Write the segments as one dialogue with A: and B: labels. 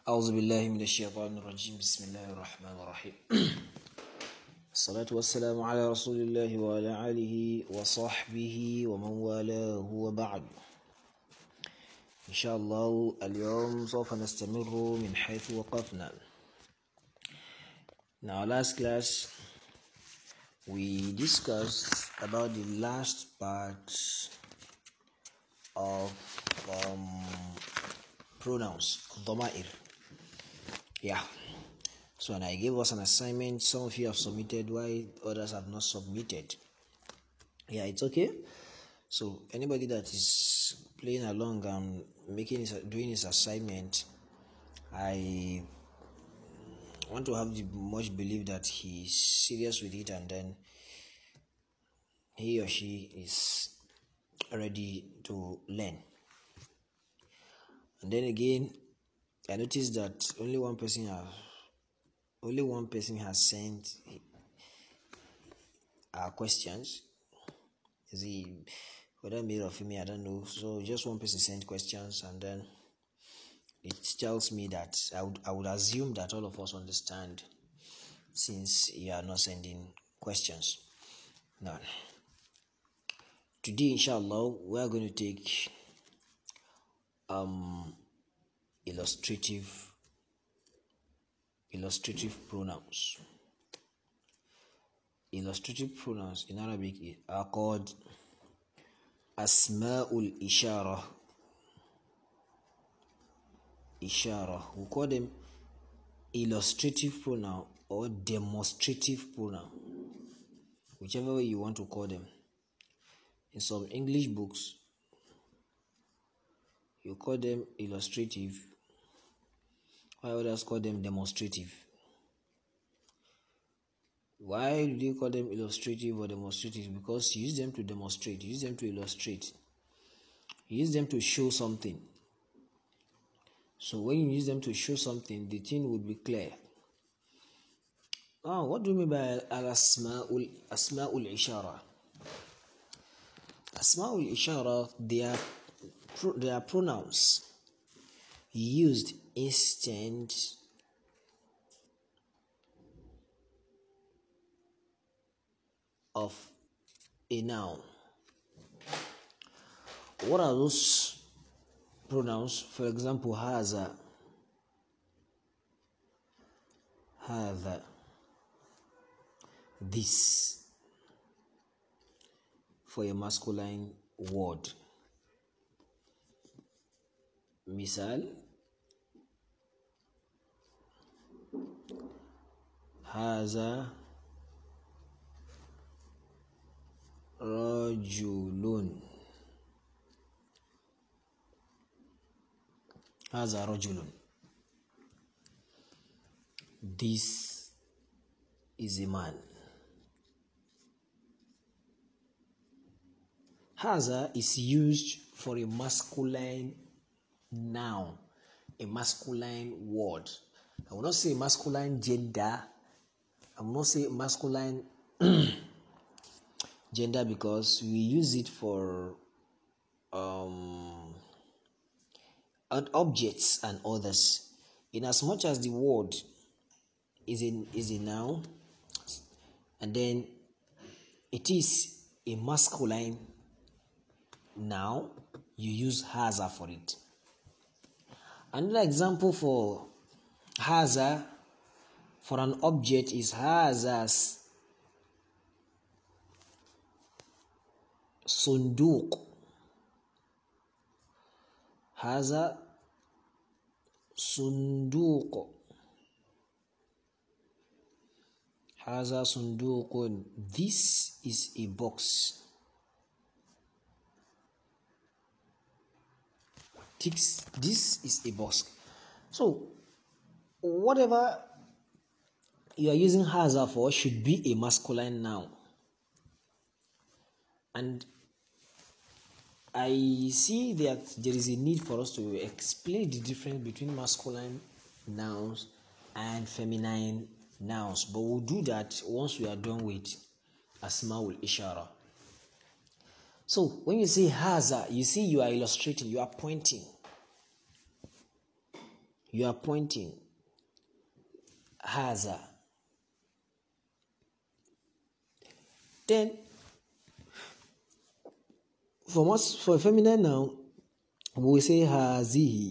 A: أعوذ بالله من الشيطان الرجيم بسم الله الرحمن الرحيم الصلاة والسلام على رسول الله وعلى آله وصحبه ومن والاه وبعد إن شاء الله اليوم سوف نستمر من حيث وقفنا. In our last class we discussed about the last part of pronouns, ضمائر. So, and I gave us an assignment. Some of you have submitted, while others have not submitted. It's okay. So, anybody that is playing along and doing his assignment, I want to have the much belief that he is serious with it, and then he or she is ready to learn. And then again, I noticed that only one person has sent our questions. Is he whether male or female? I don't know. So just one person sent questions, and then it tells me that I would assume that all of us understand, since you are not sending questions. Now, today, inshallah, we are going to take illustrative pronouns. Illustrative pronouns in Arabic are called asma'ul ishara. We call them illustrative pronoun or demonstrative pronoun, whichever way you want to call them. In some English books, you call them illustrative, while others call them demonstrative. Why do you call them illustrative or demonstrative? Because you use them to demonstrate, you use them to illustrate, you use them to show something. So when you use them to show something, the thing would be clear. What do you mean by asma'ul ishara? Asma'ul ishara, they are pronouns used instead of a noun. What are those pronouns? For example, hadha, this, for a masculine word. Misal, hadha rajulun. Hadha rajulun. This is a man. Hadha is used for a masculine noun, a masculine word. I will not say masculine gender. I will not say masculine gender, because we use it for objects and others. In as much as the word is a noun, and then it is a masculine noun, you use hadha for it. Another example for hadha for an object is hadha's sunduq. Hadha sunduq. Hadha sunduqun. This is a box. This is a box. So whatever you are using hadha for should be a masculine noun. And I see that there is a need for us to explain the difference between masculine nouns and feminine nouns, but we'll do that once we are done with asma'ul ishara. So when you say hadha, you see you are illustrating, you are pointing. You are pointing. Haza. Then, for feminine now, we will say hazihi.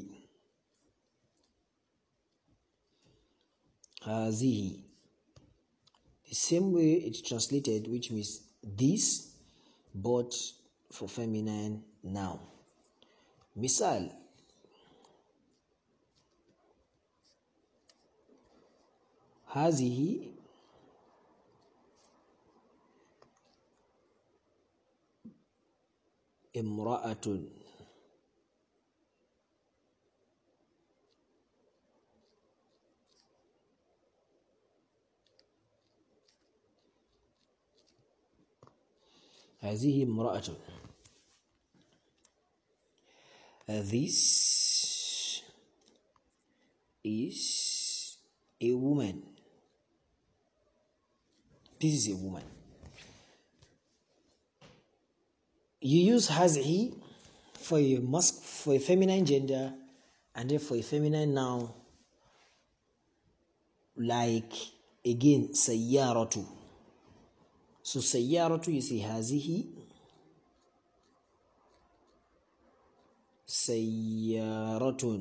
A: Hazihi. The same way it's translated, which means this, but for feminine now. Misal. Hazihi imra'atun. هذه امرأة. This is a woman. This is a woman. You use hazihi for a feminine gender, and then for a feminine noun, like again sayyaratu. So sayyaratu, you say hazihi sayyaratun.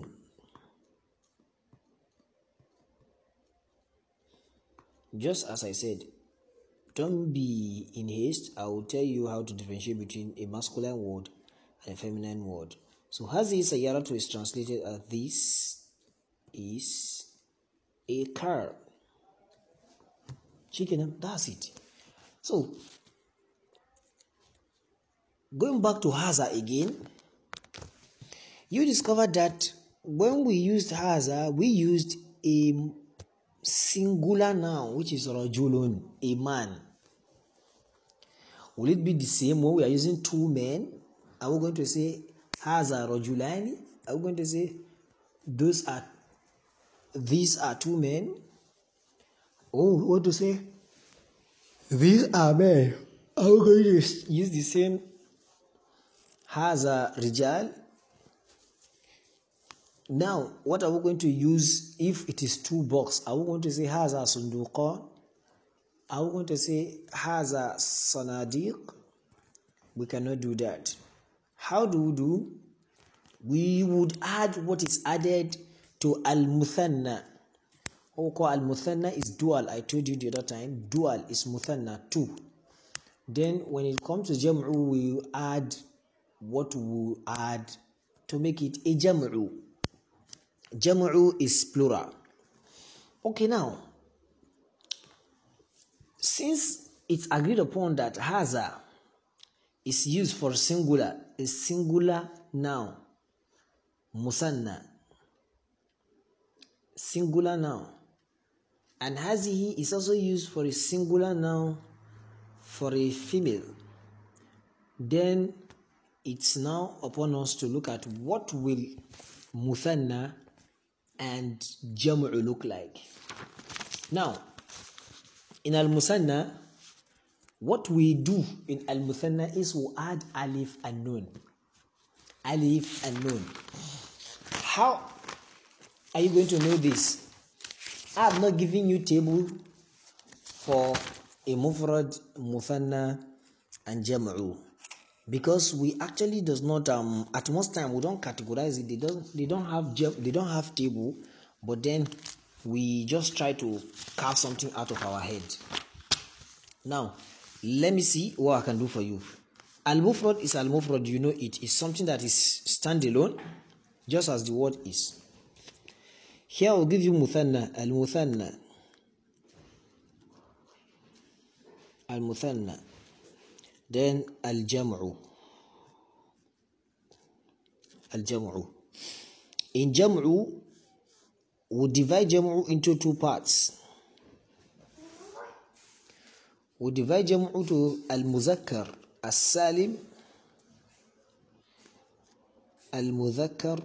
A: Just as I said, don't be in haste. I will tell you how to differentiate between a masculine word and a feminine word. So hazihi sayyaratu is translated as this is a car. Chicken, that's it. So, going back to haza again, you discovered that when we used haza, we used a singular noun, which is rajulun, a man. Will it be the same when we are using two men? Are we going to say haza rajulani? Are we going to say these are two men? Or we want to say these are men? Are we going to use the same haza rijal? Now, what are we going to use if it is two box? Are we going to say haza sunduqa? Are we going to say haza sanadiq? We cannot do that. How do we do? We would add what is added to al-muthanna. What we call al-muthanna is dual. I told you the other time, dual is muthanna, two. Then when it comes to jam'u, we add what we add to make it a jam'u. Jam'u is plural. Okay, now, since it's agreed upon that haza is used for singular, a singular noun, musanna, singular noun, and hazihi is also used for a singular noun for a female, then it's now upon us to look at what will muthanna and jam'u look like. Now, in al-musanna, what we do in al-muthanna is we add alif and nun. Alif and nun. How are you going to know this? I have not given you table for a mufrad, muthanna, and jam'u, because we actually does not at most time we don't categorize it. They don't have table, but then we just try to carve something out of our head. Now, let me see what I can do for you. Al-mufrad is al-mufrad, you know it is something that is standalone, just as the word is. Here I will give you muthanna, al-muthanna. Al-muthanna. Then al-jam'u. Al-jam'u. In jam'u, we divide jam'u into two parts. We divide jam'u to al-muzakkar, as-salim, al-muzakkar,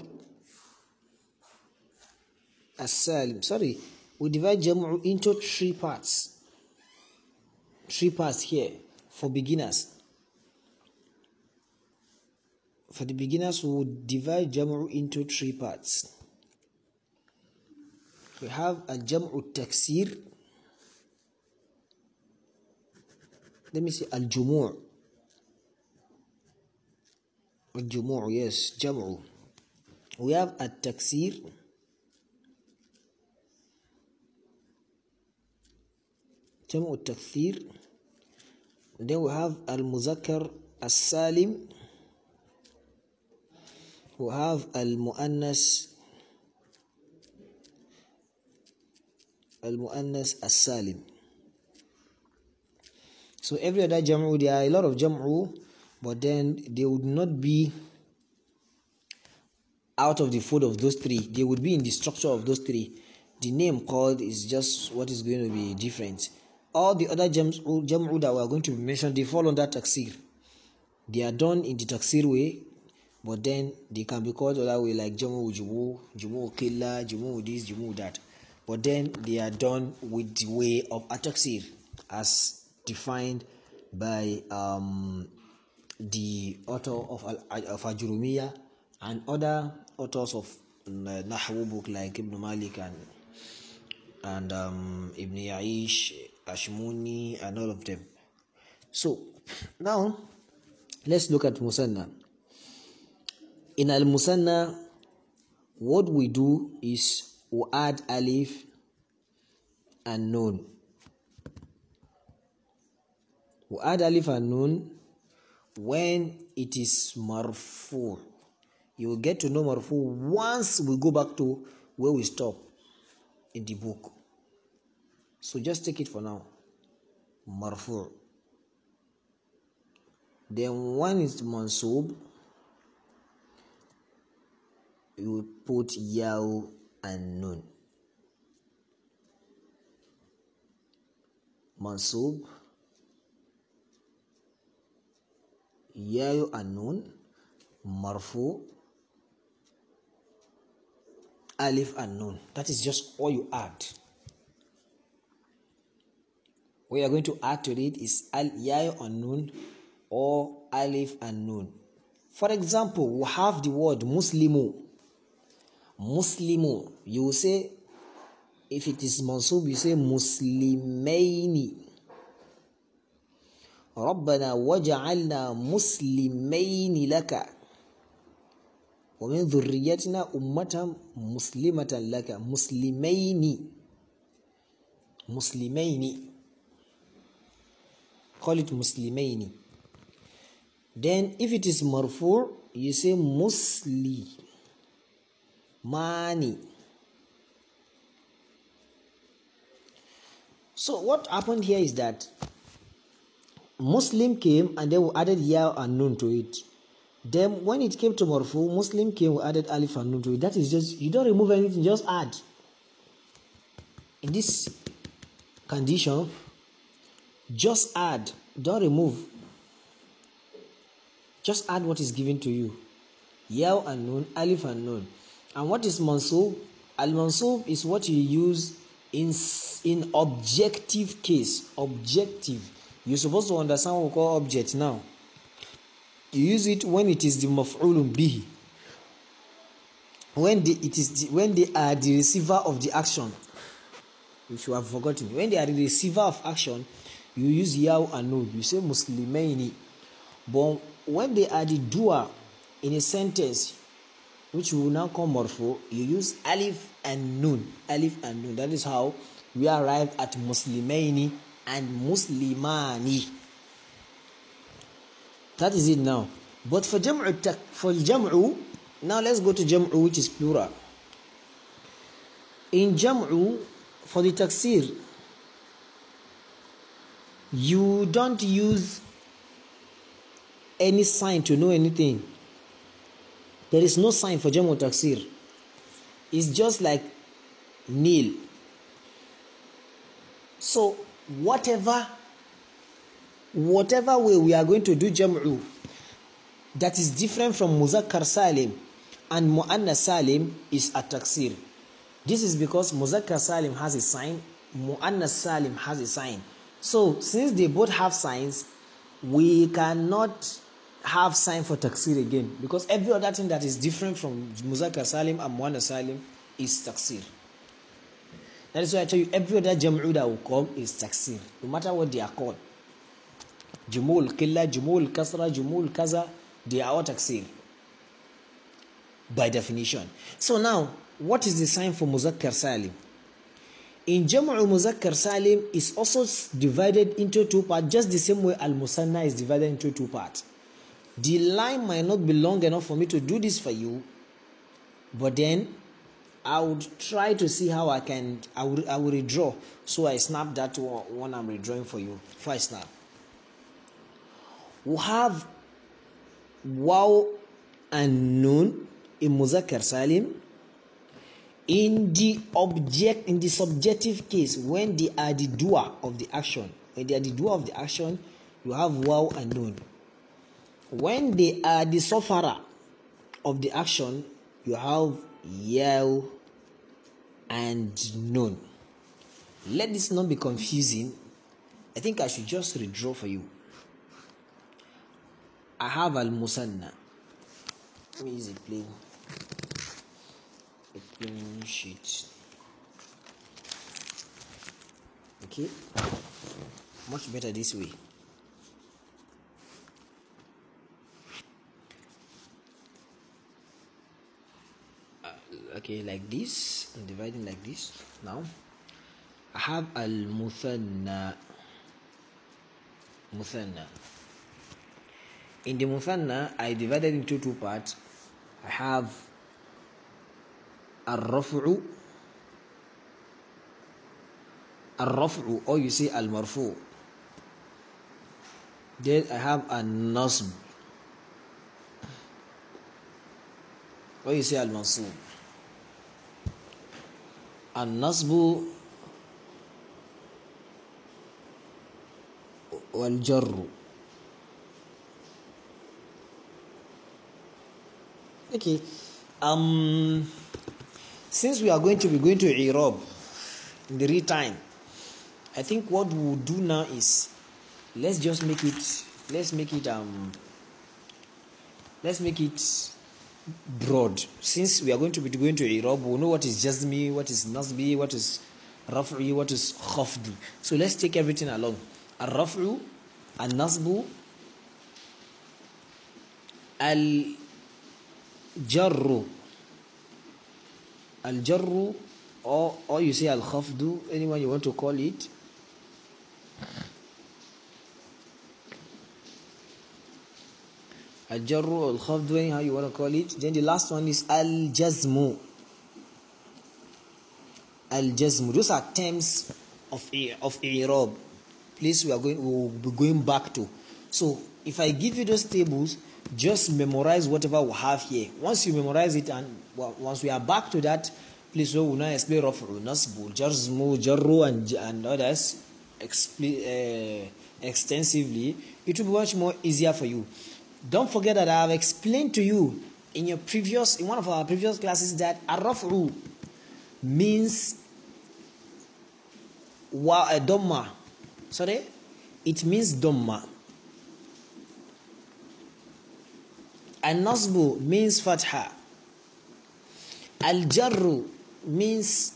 A: as-salim. Sorry, we divide jam'u into three parts. Three parts here for beginners. For the beginners, we will divide jam'u into three parts. We have al-jam'u taksir. Let me say al-jumu'. Al-jumu', yes, jam'u. We have al-taksir. Jam'u taksir. Then we have al-muzakkar as-salim. We have al-mu'annas as-salim. So every other jam'u, there are a lot of jam'u, but then they would not be out of the fold of those three. They would be in the structure of those three. The name called is just what is going to be different. All the other jam'u that we are going to mention, they fall under taksir. They are done in the taksir way, but then they can be called other way, like jam'u jumu, jumu killa, jumu this, jumu that. But then they are done with the way of taksir, as defined by the author of Ajurumiyya and other authors of Nahwu book like Ibn Malik and Ibn Ya'ish, Ashmuni, and all of them. So now let's look at Musanna. In al-Musanna, what we do is we add alif and nun. We add alif and nun when it is marfu. You will get to know marfu once we go back to where we stop in the book. So just take it for now. Marfu. Then when it's mansub, you will put yaw and nun. Mansub, yaw and nun. Marfu, alif and nun. That is just all you add. What you are going to add to it is yaw and nun or alif and nun. For example, we have the word muslimu. Muslimu. You will say, if it is mansub, you say muslimaini. ربنا وجعلنا مسلمين لك ومن ذريتنا أمة مسلمة لك. مسلمين. Call it muslimaini. Then if it is marfu, you say muslimani. So what happened here is that Muslim came and then we added ya and nun to it. Then when it came to marfu, Muslim came, we added alif and nun to it. That is just, you don't remove anything, just add. In this condition, just add, don't remove. Just add what is given to you. Ya and nun, alif and nun. And what is mansub? Al-mansub is what you use in objective case. Objective. You're supposed to understand what we call object now. You use it when it is the maf'ulun bihi. When they are the receiver of the action. If you have forgotten. When they are the receiver of action, you use yaw and nun. You say muslimaini. But when they are the doer in a sentence, which we will now call marfu, you use alif and nun. Alif and nun. That is how we arrive at muslimaini and muslimani. That is it now. But for jam'u, now let's go to jam'u, which is plural. In jam'u, for the taksir, you don't use any sign to know anything. There is no sign for jam'u taksir. It's just like nil. So whatever way we are going to do jam'u that is different from muzakkar salim and muannas salim is a taksir. This is because muzakkar salim has a sign, muannas salim has a sign. So since they both have signs, we cannot have sign for taksir again, because every other thing that is different from muzakkar salim and muannas salim is taksir. That is why I tell you every other jam'u that will come is taksir, no matter what they are called. Jumul qilla, jumul kasra, jumul kaza, they are all taksir by definition. So now, what is the sign for muzakkar salim? In jam'u muzakkar salim is also divided into two parts, just the same way al-musanna is divided into two parts. The line might not be long enough for me to do this for you, but then I would try to see how I will redraw. So I snap that one I'm redrawing for you. Before I snap, we have waw and nun in muzakkar salim. In the subjective case, when they are the doer of the action, you have waw and nun. When they are the sufferer of the action, you have yaw and nun. Let this not be confusing. I think I should just redraw for you. I have al-musanna. Let me use a plain sheet. Okay, much better this way. Okay, like this. I'm dividing like this. Now I have al-muthanna. In the muthanna, I divided into two parts. I have al-raf'u, or you say al-marfu. Then I have al-nasb, or you say al-mansub. Al-nasbu wal-jarru. Okay, since we are going to i'rab in the real time, I think what we will do now is let's make it broad. Since we are going to i'rab, we'll know what is jazmi, what is nasbi, what is raf'i, what is khafdu. So let's take everything along. Al-raf'u, al-nasbu, al-jarru, or you say al-khafdu, anyone you want to call it. Al-jarru, al-khafdu, anyhow you want to call it. Then the last one is al-jazmu. Al-jazmu. Those are terms of i'rab. Please, we will be going back to. So if I give you those tables, just memorize whatever we have here. Once you memorize it, and once we are back to that, please, we will now explain raf'u, nasbu, jazmu, jarru, and others extensively. It will be much more easier for you. Don't forget that I have explained to you in one of our previous classes that raf'u means dhamma. Sorry, it means dhamma. Al-nasbu means fatha. Al-jarru means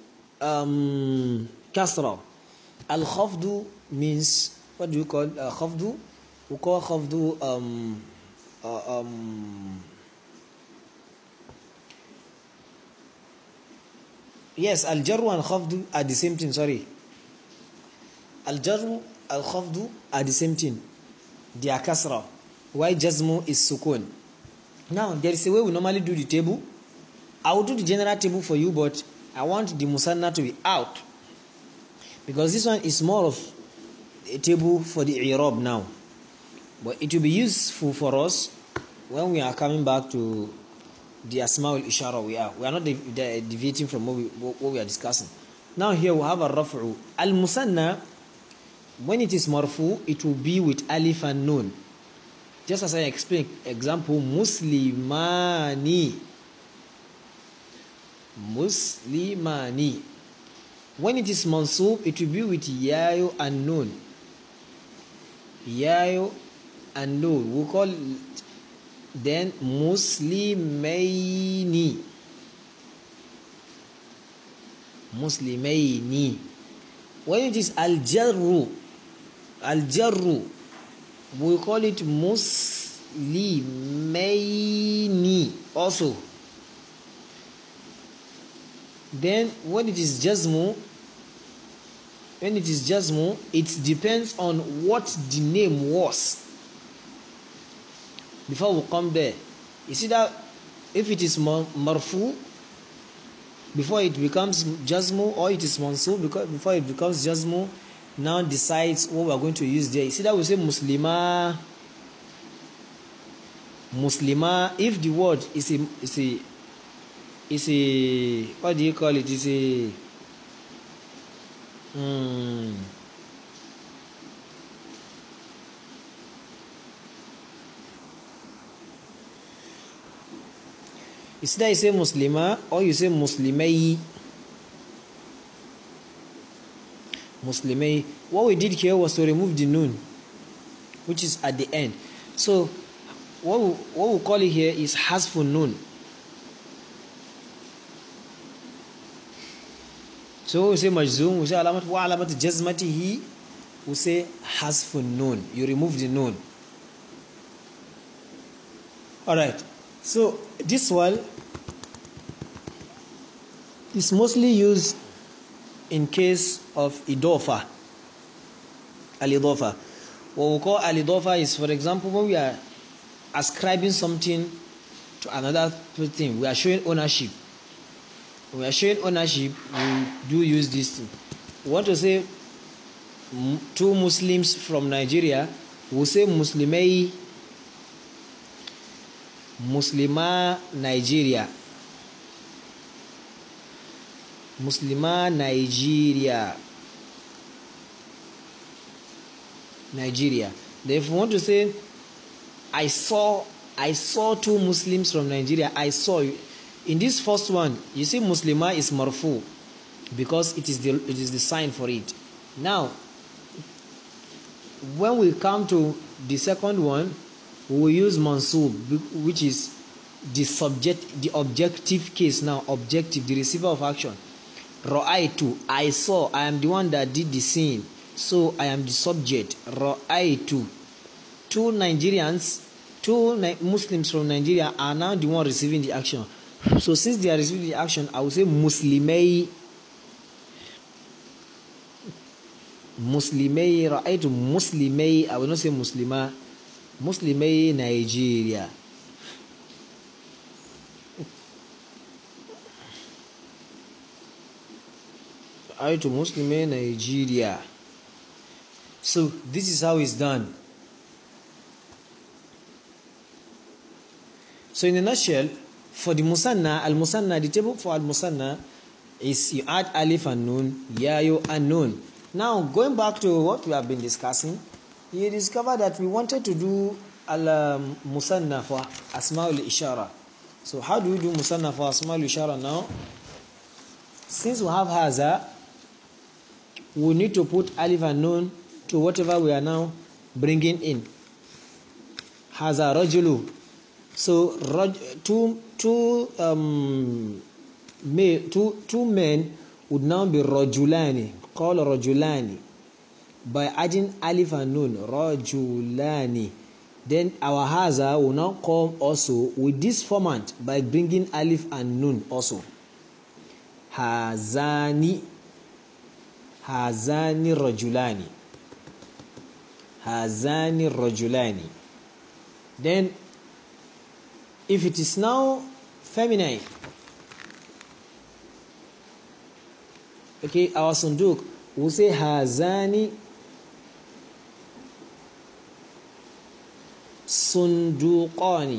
A: kasra. Al-khafdu means, what do you call khafdu? We call khafdu yes, al-jarru and khafdu are the same thing. Sorry, al-jarru, al-khafdu are the same thing. They are kasra. Why jazmu is sukun. Now there is a way we normally do the table. I will do the general table for you, but I want the musanna to be out, because this one is more of a table for the i'rab now, but it will be useful for us when we are coming back to the asma al-ishara. We are not deviating from what we are discussing. Now here we have a raf'u. Al-musanna, when it is marfu, it will be with alif and nun. Just as I explained, example, muslimani. When it is mansub, it will be with yayo and nun. Yayo and nun. We'll call then muslimaini. muslimaini. When it is al-jarru, we call it muslimaini also. Then when it is jazmu, it depends on what the name was. Before we come there, you see that if it is marfu, before it becomes jazmu, or it is mansub, because before it becomes jazmu, now decides what we are going to use there. You see that we say muslima. If the word is a what do you call it? Is a It's either you say muslima or you say muslimai. What we did here was to remove the nun, which is at the end. So what we call it here is hasfun nun. So we say majzum, we say alamat wa alamat jazmatihi, we say hasfun nun. You remove the nun. Alright. So this one is mostly used in case of idofa. Al-idofa. What we call al-idofa is, for example, when we are ascribing something to another thing, we are showing ownership. When we are showing ownership, we do use this thing. We want to say two Muslims from Nigeria, we say Muslimai, Muslima Nigeria. Muslima Nigeria. Then if you want to say I saw two Muslims from Nigeria, I saw you. In this first one, you see Muslima is marfu because it is the sign for it. Now, when we come to the second one, we will use mansub, which is the objective case now, the receiver of action. Ra'aytu, I saw, I am the one that did the scene, so I am the subject. Ra'aytu. Two Muslims from Nigeria are now the one receiving the action. So since they are receiving the action, I will say Muslimai. Ra'aytu Muslimai. I will not say Muslima. Muslimai Nigeria. Ra'aytu Muslimai Nigeria. So this is how it's done. So in a nutshell, for the musanna, al-musanna, the table for al-musanna is you add alif and nun, yayo and nun. Now going back to what we have been discussing, you discover that we wanted to do al-musanna for asma'ul ishara. So how do we do musanna for asma'ul ishara now? Since we have haza, we need to put alif and nun to whatever we are now bringing in. Haza rajulu. So two men would now be rajulani, called rajulani, by adding alif and nun, rajulani. Then our haza will now come also with this format by bringing alif and nun also. Hazani rajulani. Hazani rajulani. Then if it is now feminine, okay, our sunduk will say hazani sunduqani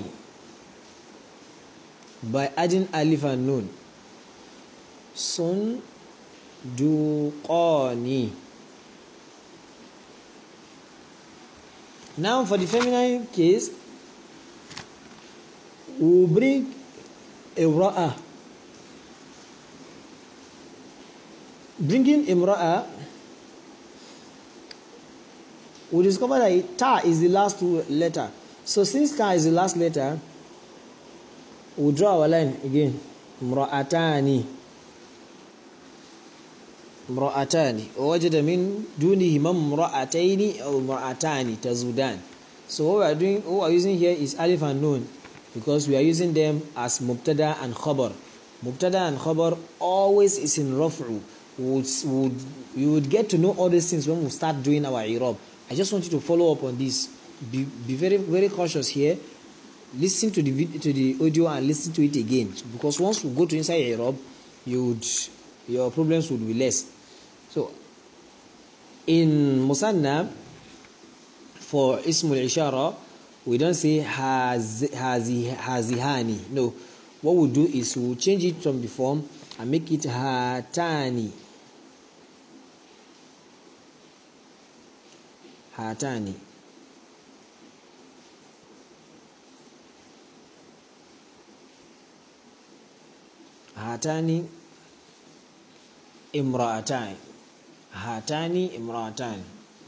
A: by adding alif and nun. Sunduqani. Now for the feminine case, we will bring imra'a. Bringing imra'a, we discover that ta is the last letter. So since ta is the last letter, we'll draw our line again. Imra'atani. امرأتان ووجد من دونهما امرأتين أو امرأتان تزودان. So what we are using here is alif and nun, because we are using them as mubtada and khabar. Mubtada and khabar always is in raf'u. You would get to know all these things when we start doing our i'rab. I just want you to follow up on this. Be very, very cautious here. Listen to the audio and listen to it again, because once we go to inside i'rab, your problems would be less. So in musanna, for ismul ishara, we don't say hazihani. No, what we'll do is we'll change it from the form and make it hatani. Hatani. Hatani imra'atan. Hatani imra'atan.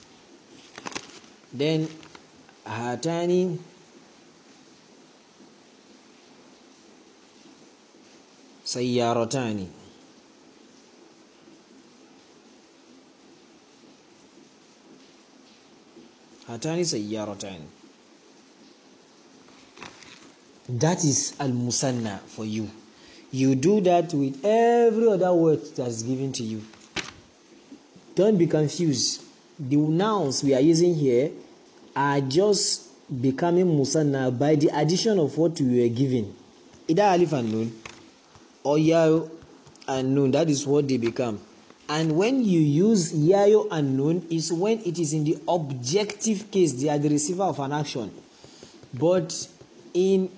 A: Then hatani sayyaratani. Hatani sayyaratani. That is al-musanna for you. You do that with every other word that's given to you. Don't be confused. The nouns we are using here are just becoming musanna by the addition of what we were given. Either alif and nun or yayo and nun. That is what they become. And when you use yayo and nun is when it is in the objective case, they are the receiver of an action. But in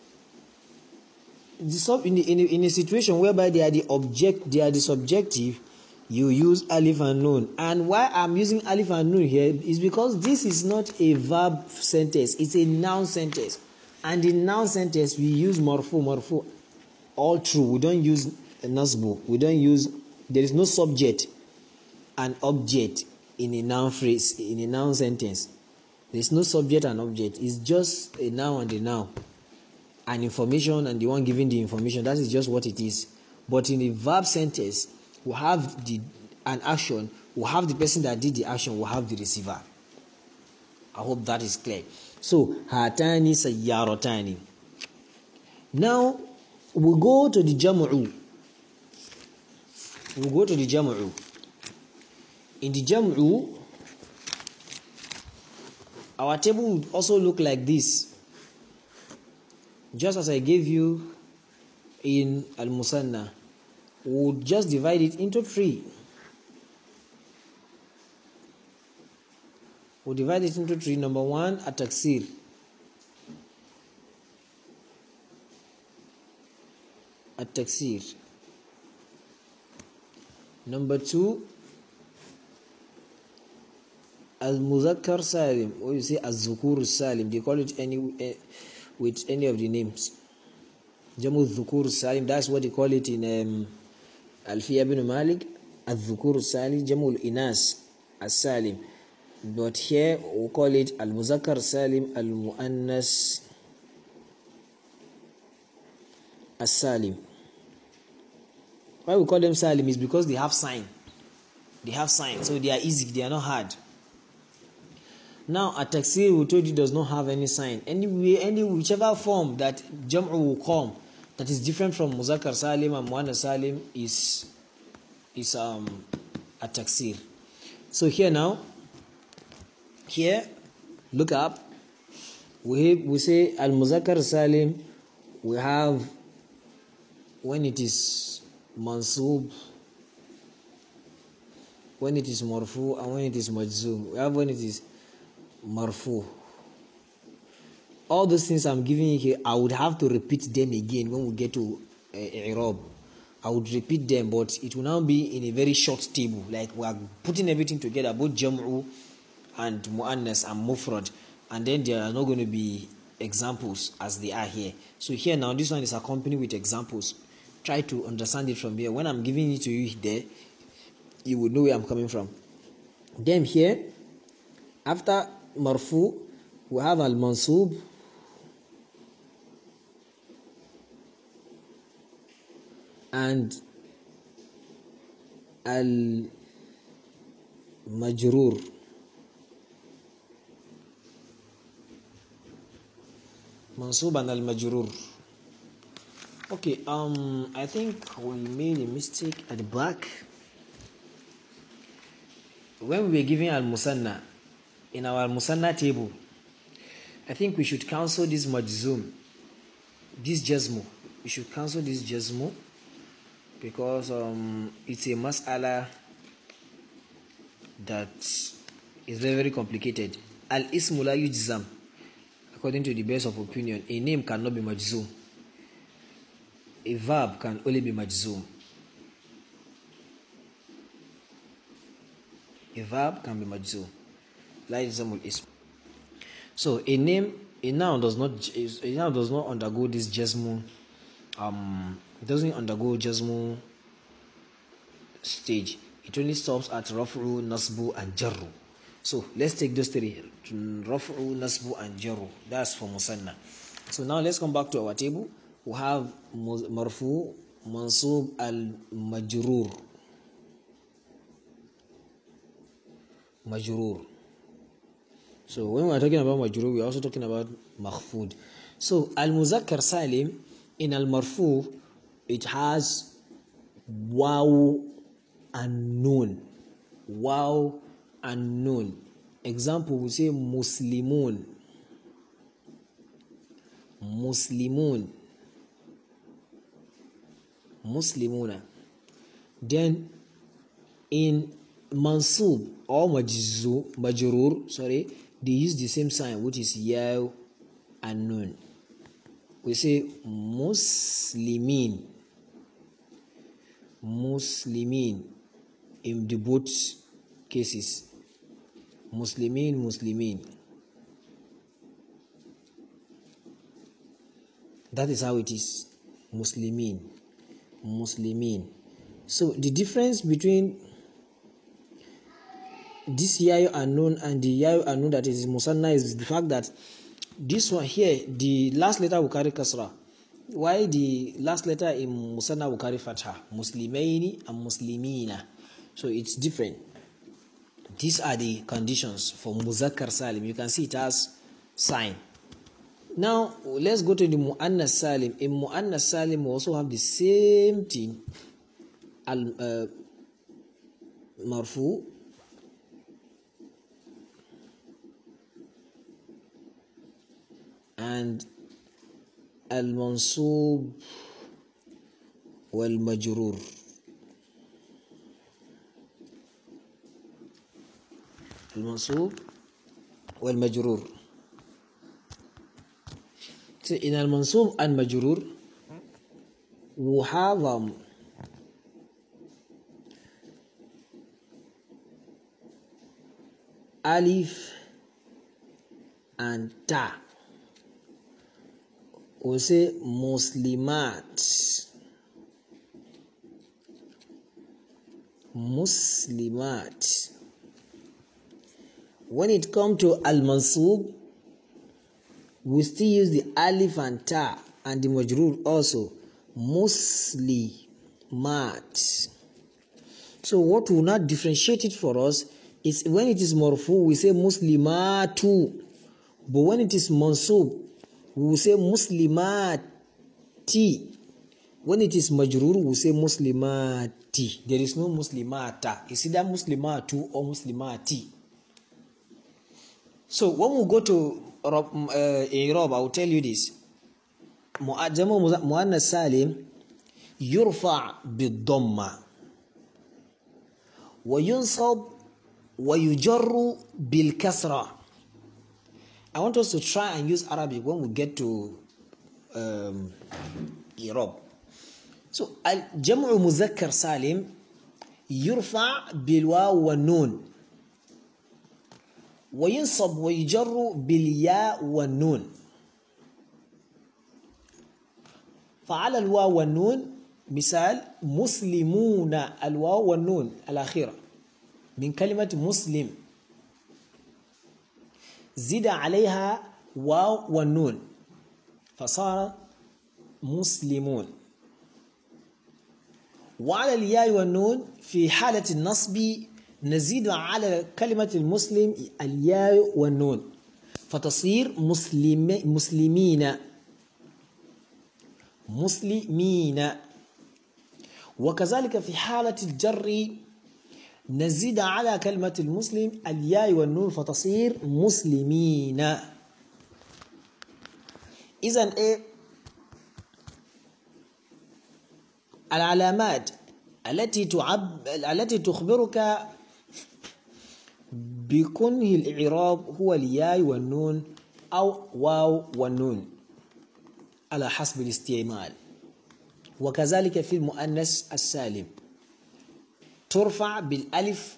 A: a situation whereby they are the subjective, you use alif and nun. And why I'm using alif and nun here is because this is not a verb sentence, it's a noun sentence. And in noun sentence we use marfu all through. We don't use nasbu. There is no subject and object in a noun phrase, in a noun sentence. There is no subject and object. It's just a noun and a noun, and information and the one giving the information. That is just what it is. But in a verb sentence, we have an action, we have the person that did the action, we have the receiver. I hope that is clear. So hatani sayyaratani. Now we go to the jam'u. In the jam'u, our table would also look like this, just as I gave you in al-musanna. We'll just divide it into 3. We'll divide it into 3. Number 1, at-taksir. At-taksir. Number 2, al-muzakkar salim, or you say az-zukur salim. They call it with any of the names. Jamu dhukur salim, that's what they call it in Alfiya ibn Malik. Az-zukur salim, jamu al-inas as-salim. But here we call it al-muzakkar salim, al-muannas as-salim. Why we call them salim is because they have sign. So they are easy, they are not hard. Now at-taksir, we told you, does not have any sign. Whichever form that jam'u will come that is different from muzakkar salim and muannas salim is at-taksir. So here look up. We say al-muzakkar salim, we have when it is mansub, when it is marfu, and when it is majzum. We have when it is marfu. All those things I'm giving you here, I would have to repeat them again when we get to i'rab. I would repeat them, but it will now be in a very short table. Like we are putting everything together, both jam'u and muannas and mufrad, and then there are not going to be examples as they are here. So here now, this one is accompanied with examples. Try to understand it from here. When I'm giving it to you there, you would know where I'm coming from. Then here, after marfu, we have al-mansub, and المجرور. منصوب and المجرور. Okay, I think we made a mistake at the back. When we were giving al-musanna, in our musanna table, I think we should cancel this majzum, this jazmu. We should cancel this jazmu because it's a mas'ala that is very, very complicated. Al-ismu la yujzam. According to the best of opinion, a name cannot be majzum. A verb can only be majzum. A verb can be majzum. La yujzamul ism. So a noun does not undergo this jazmu. It doesn't undergo jazmu stage. It only stops at raf'u, nasbu, and jarru. So let's take those three: raf'u, nasbu, and jarru. That's for musanna. So now let's come back to our table. We have marfu, mansub, al-majrur. Majrur. So when we are talking about majrur, we are also talking about makhfud. So al-muzakkar salim in al-marfu, it has waw and nun. Waw and nun. Example, we say muslimun. Muslimun. Muslimuna. Then in mansub or majrur, they use the same sign, which is yaw and nun. We say muslimin. Muslimin in the both cases. Muslimin, muslimin. That is how it is. Muslimin. Muslimin. So the difference between this yayu and nun and the yayu and nun that is musanna is the fact that this one here, the last letter will carry kasra, while the last letter in musanna will carry fatha. Muslimaini and muslimina. So it's different. These are the conditions for muzakkar salim. You can see it has sign. Now let's go to the muannas salim. In muannas salim we also have the same thing. Al marfu and al-mansub wal-majrur. Al-mansub wal-majrur. So in al-mansub and majrur, we have alif and ta. We say muslimat. Muslimat. When it comes to al-mansub, we still use the alif and ta, and the majrur also. Muslimat. So what will not differentiate it for us is when it is marfu, we say muslimatu. But when it is mansub, we will say muslimati. When it is majrur, we say muslimati. There is no muslimata. It's either muslimatu or muslimati. So when we go to I'rab, I will tell you this. Muannas salim yurfa bid-dhamma wa yunsab wa yujarru bil-kasra. I want us to try and use Arabic when we get to I'rab. So al-jam'u muzakkar salim yurfa bil-waw wa nun wa yunsab wa yujarru bil-ya wa nun. فعلى الواو والنون مثال مسلمون. الواو والنون الأخيرة من كلمة مسلم زد عليها واو والنون فصار مسلمون. وعلى الياء والنون في حالة النصب نزيد على كلمة المسلم الياء والنون فتصير مسلمين مسلمين. وكذلك في حالة الجر نزيد على كلمة المسلم الياء والنون فتصير مسلمين. إذن العلامات التي تخبرك بكنه الإعراب هو الياء والنون أو واو والنون على حسب الاستعمال. وكذلك في المؤنث السالم ترفع بالألف،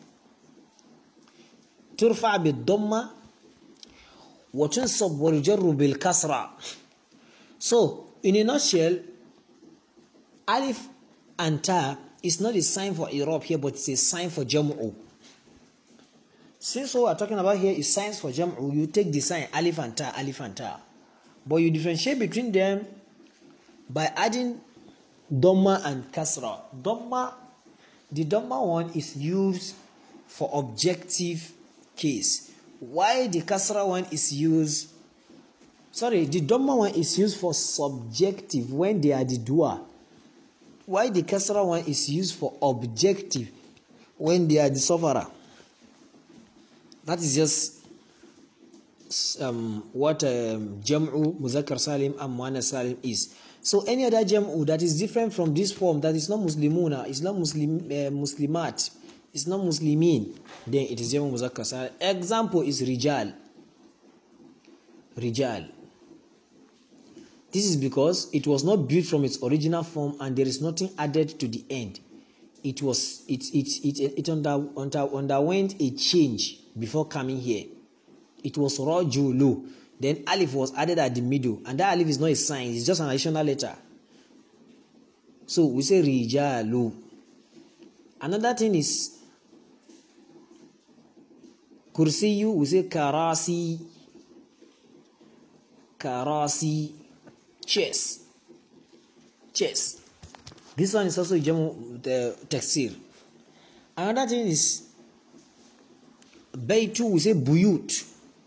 A: ترفع بالضمة، وتنصب والجر بالكسرة. So, in a nutshell, alif and ta is not a sign for i'rab here, but it's a sign for jam'u. Since what we are talking about here is signs for jam'u, you take the sign alif and ta, but you differentiate between them by adding dhamma and kasra. The dhamma one is used for objective case, while the kasra one is used, the dhamma one is used for subjective when they are the doer, while the kasra one is used for objective when they are the sufferer. That is just what jam'u muzakkar salim and muannas salim is. So any other jam'u that is different from this form, that is not muslimuna, is not muslimat, is not muslimin, then it is jam'u muzakkar salim. Example is rijal. This is because it was not built from its original form and there is nothing added to the end. It underwent a change before coming here. It was rajulu. Then alif was added at the middle, and that alif is not a sign, it's just an additional letter. So we say rijalu. Another thing is kursiyu, we say karasi. Chess. This one is also jamu taksir. Another thing is baytu, we say buyut.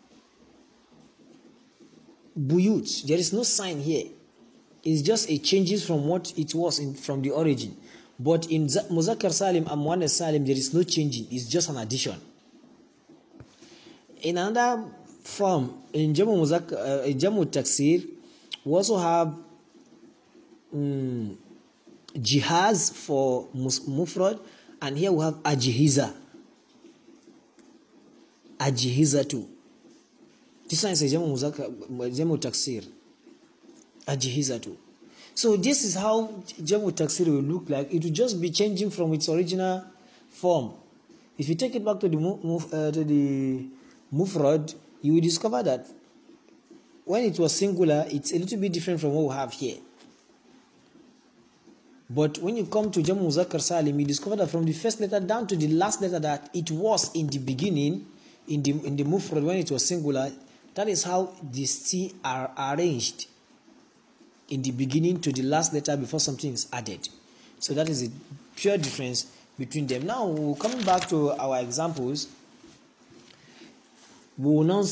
A: There is no sign here. It's just a changes from what it was from the origin. But in muzakkar salim and muannas salim, there is no changing. It's just an addition. In another form, in jamu taksir, we also have jihaz for mufrad, and here we have ajihiza too. This one is a jamu taksir, ajihiza too. So this is how jamu taksir will look like. It will just be changing from its original form. If you take it back to the mufrad, you will discover that when it was singular, it's a little bit different from what we have here. But when you come to jamu muzakkar salim, you discover that from the first letter down to the last letter that it was in the beginning, in the mufrad when it was singular, that is how these T are arranged in the beginning to the last letter before something is added. So that is a pure difference between them. Now, coming back to our examples, we will now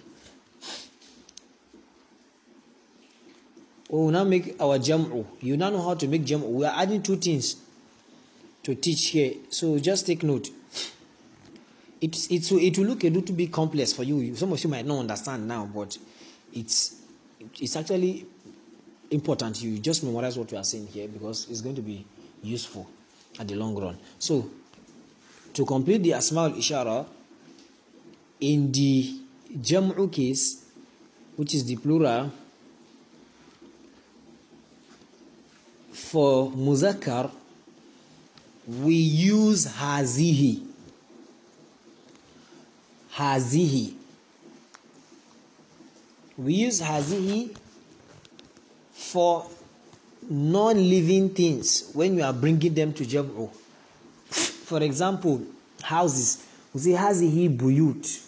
A: make our jam'u. You now know how to make jam'u. We are adding two things to teach here. So just take note. It will look a little bit complex for you. Some of you might not understand now, but it's actually important. You just memorize what we are saying here because it's going to be useful at the long run. So to complete the asma al-ishara, in the jam'u case, which is the plural, for muzakkar, we use hazihi. We use hazihi for non-living things when you are bringing them to jam'u. For example, houses. We say hazihi buyut.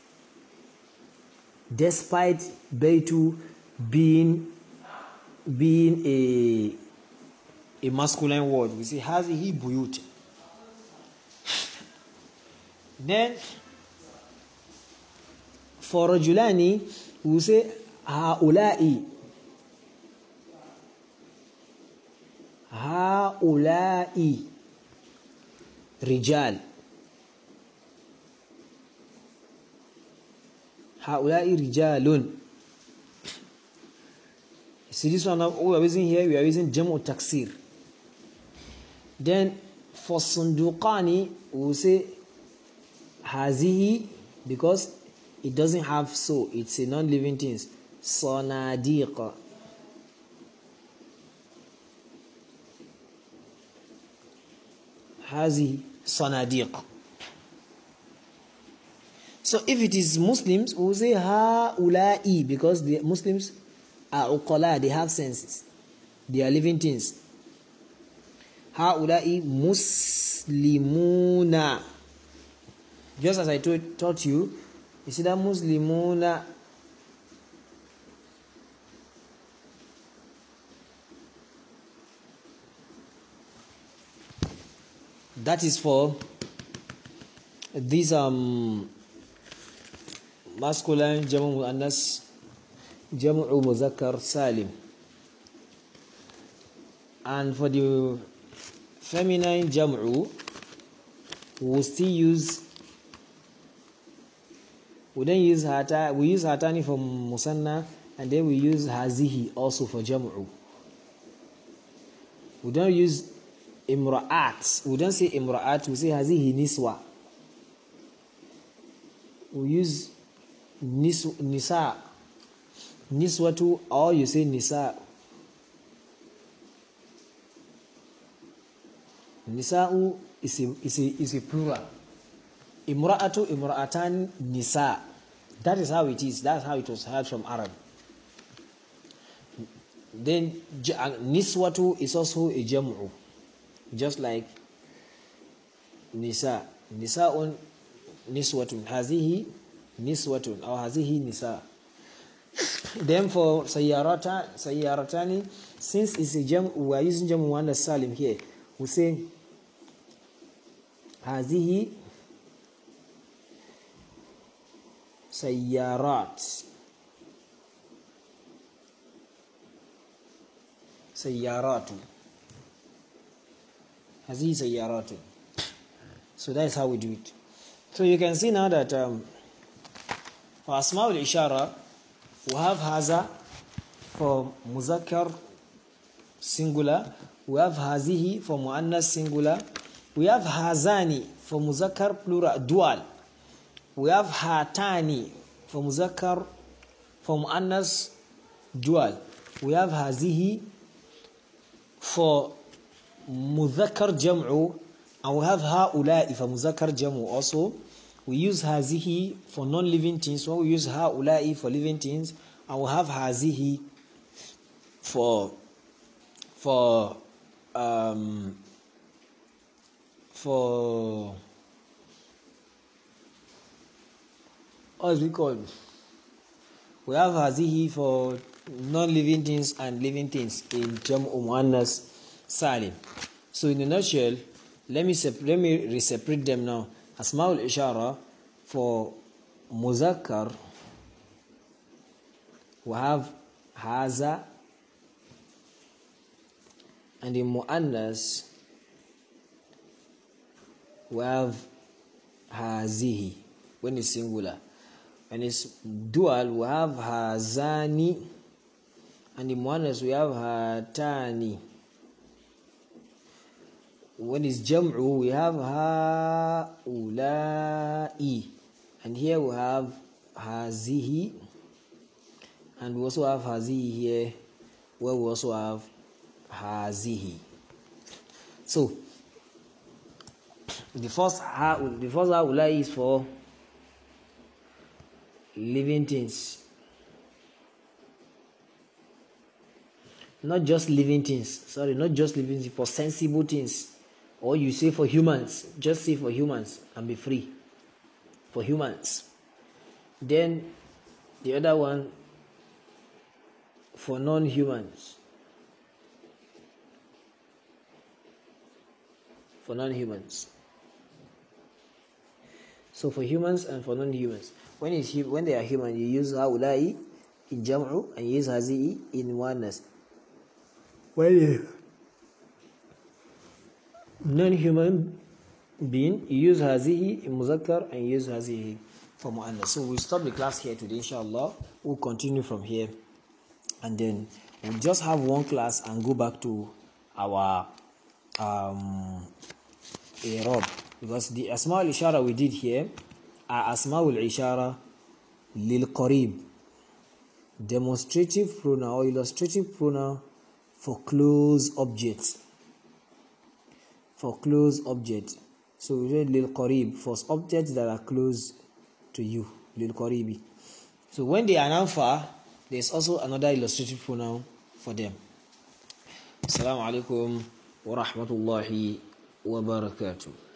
A: Despite baytu being a masculine word. We say hazihi buyut. Then for rajulani, we say haula'i. Haula'i rijal. Haula'i rijalun. See this one we are using here, we are using Jam'u Taksir. Then for Sunduqani, we will say Hazihi, because it doesn't have so, it's a non-living thing. Sanadiqa. Hazihi Sanadiq. So if it is Muslims, we will say Ha'ula'i, because the Muslims are uqala, they have senses. They are living things. Ha'ula'i muslimuna. Just as I taught you, you see that muslimuna. That is for these masculine jamu muannas, jamu muzakkar salim. And for the feminine jam'u, we still use, we don't use hata, we use hatani for musanna, and then we use hazihi also for jam'u. We don't use imra'at, we don't say imra'at, we say hazihi niswa. We use nisa, niswatu, or you say nisa. Nisa'u is a plural. Imra'atu, imra'atan, nisa. That is how it is. That's how it was heard from Arab. Then niswatu is also a jam'u, just like nisa. Nisa'un niswatun. Hazihi niswatun or hazihi nisa. Then for sayyaratani, since it's a jam'u, we are using jam'u muannas salim here. We say hazihi sayyarat. Sayyaratu. Hazihi sayyaratu. So that is how we do it. So you can see now that for Asma'ul Ishara, we have haza for muzakkar singular, we have hazihi for muannas singular, we have hazani for muzakkar plural dual, we have hatani for muzakkar for muannas dual, we have hazihi for muzakkar jam'u, and we have ha'ula'i for muzakkar jam'u also. We use hazihi for non-living things, when we use ha'ula'i for living things, and we have hazihi for what is it called? We have hazihi for non-living things and living things in Jam'u Muannas Salim. So in a nutshell, let me reseparate them now. Asma'ul Ishara for Muzakkar, we have Haza, and in Muannas we have Hazihi when it's singular. When it's dual, we have Hazani, and in Muannas we have Hatani. When it's Jam'u, we have Ha'ula'i, and here we have Hazihi, and we also have Hazihi here, where we also have Hazihi. So the first Ha'ula'i is for living things, not just living things, for sensible things. Or you say for humans, just say for humans and be free. For humans. Then the other one for non-humans. for non-humans. So for humans and for non-humans, when they are human, you use هؤلاء in jam'u and you use هذه in oneness. When non-human being, you use هذه in muzakkar and you use هذه for mu'annas. So we'll stop the class here today, inshallah. We'll continue from here, and then we'll just have one class and go back to our i'rab, because the asma al-ishara we did here are asma al-ishara lil qarib, demonstrative pronoun or illustrative pronoun for close objects. For close objects. So we read lil qarib for objects that are close to you, lil qaribi. So when they are now far, there's also another illustrative pronoun for them. Assalamu alaikum wa rahmatullahi wa barakatuh.